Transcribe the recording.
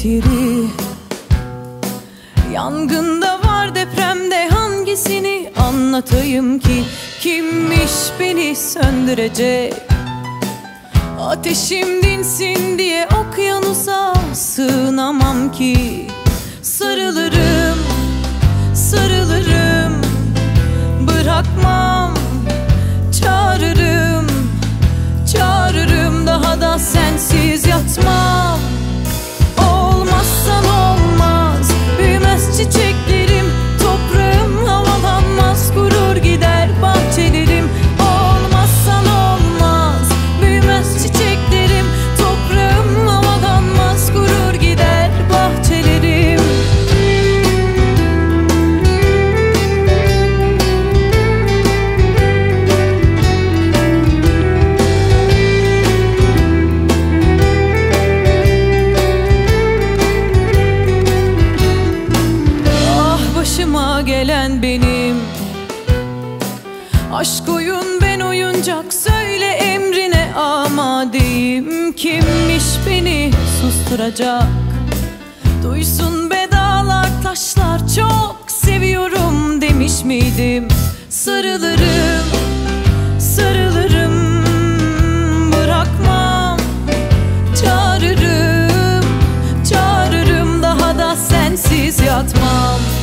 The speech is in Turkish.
bitiri. Yangında var, depremde, hangisini anlatayım ki? Kimmiş beni söndürecek? Ateşim dinsin diye okyanusa sığınamam ki. Sarılırım, sarılırım, bırakmam. Çağırırım, çağırırım, daha da sensiz yatmam. Olmazsan olmaz, büyümez çiçeklerim, toprağım havalanmaz, kurur gider bahçelerim. Olmazsan olmaz, büyümez çiçeklerim, toprağım havalanmaz, kurur gider bahçelerim. Başıma gelen benim, aşk oyun ben oyuncak, söyle emrine amadeyim. Kimmiş beni susturacak? Duysun be dağlar taşlar, çok seviyorum demiş miydim? Sarılırım, sarılırım, bırakmam. Çağırırım, çağırırım, daha da sensiz yatmam.